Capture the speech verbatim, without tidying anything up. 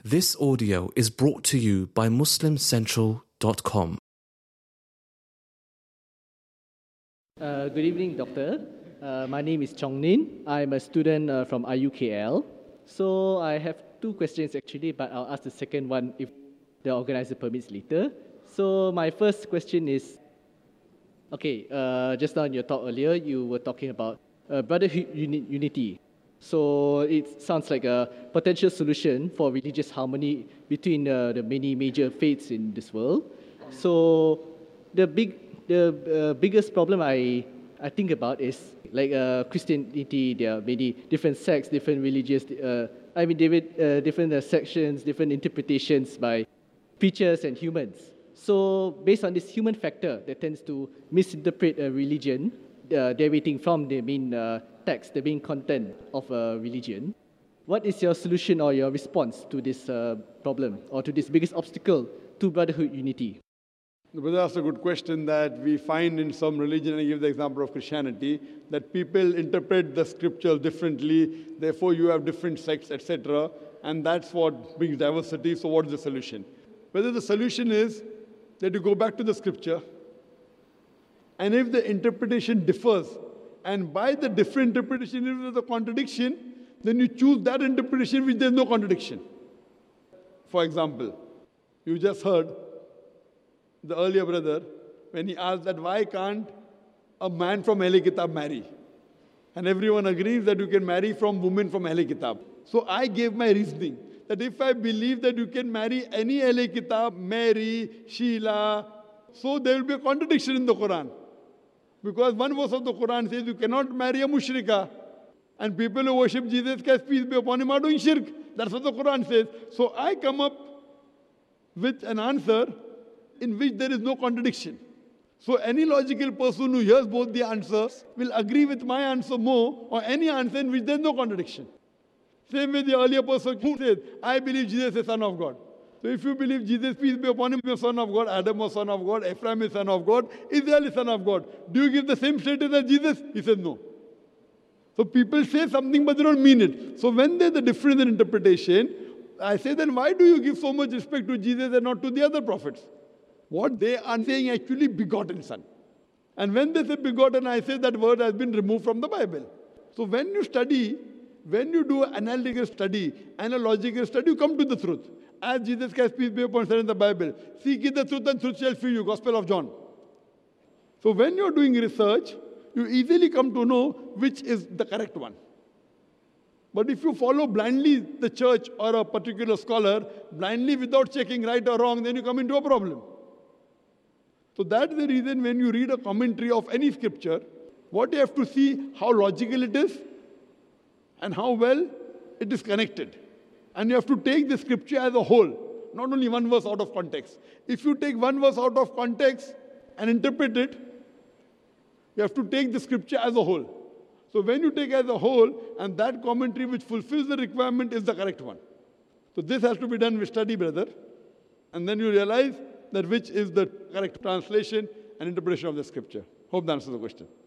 This audio is brought to you by muslim central dot com. Uh, good evening, Doctor. Uh, my name is Chong Nin. I'm a student uh, from I U K L. So I have two questions actually, but I'll ask the second one if the organizer permits later. So my first question is, okay, uh, just now in your talk earlier, you were talking about uh, brotherhood uni- unity. So it sounds like a potential solution for religious harmony between uh, the many major faiths in this world. So the big, the uh, biggest problem I I think about is like uh, Christianity. There are many different sects, different religious. Uh, I mean, different, uh, different uh, sections, different interpretations by preachers and humans. So based on this human factor that tends to misinterpret a religion, uh, derivating from the main uh, text, the main content of a religion, what is your solution or your response to this uh, problem or to this biggest obstacle to brotherhood unity? The brother asked a good question that we find in some religion, and I give the example of Christianity, that people interpret the scripture differently, therefore you have different sects, et cetera. And that's what brings diversity. So what is the solution? Whether the solution is that you go back to the scripture, and if the interpretation differs, and by the different interpretation, if there's a contradiction, then you choose that interpretation which there's no contradiction. For example, you just heard the earlier brother when he asked that why can't a man from Ahle Kitab marry? And everyone agrees that you can marry from women from Ahle Kitab. So I gave my reasoning that if I believe that you can marry any Ahle Kitab, Mary, Sheila, so there will be a contradiction in the Quran. Because one verse of the Quran says you cannot marry a mushrika. And people who worship Jesus Christ, peace be upon him, are doing shirk. That's what the Quran says. So I come up with an answer in which there is no contradiction. So any logical person who hears both the answers will agree with my answer more, or any answer in which there is no contradiction. Same with the earlier person who says, I believe Jesus is Son of God. So if you believe Jesus, peace be upon him, is Son of God, Adam was Son of God, Ephraim is Son of God, Israel is Son of God, do you give the same status as Jesus? He says no. So people say something but they don't mean it. So when there's a difference in interpretation, I say then why do you give so much respect to Jesus and not to the other prophets? What they are saying actually begotten Son. And when they say begotten, I say that word has been removed from the Bible. So when you study, when you do analytical study, analogical study, you come to the truth. As Jesus Christ, peace be upon him, said in the Bible, seek ye the truth and truth shall free you, Gospel of John. So when you're doing research, you easily come to know which is the correct one. But if you follow blindly the church or a particular scholar, blindly without checking right or wrong, then you come into a problem. So that's the reason when you read a commentary of any scripture, what you have to see how logical it is and how well it is connected. And you have to take the scripture as a whole, not only one verse out of context. If you take one verse out of context and interpret it, you have to take the scripture as a whole. So when you take as a whole, and that commentary which fulfills the requirement is the correct one. So this has to be done with study, brother. And then you realize that which is the correct translation and interpretation of the scripture. Hope that answers the question.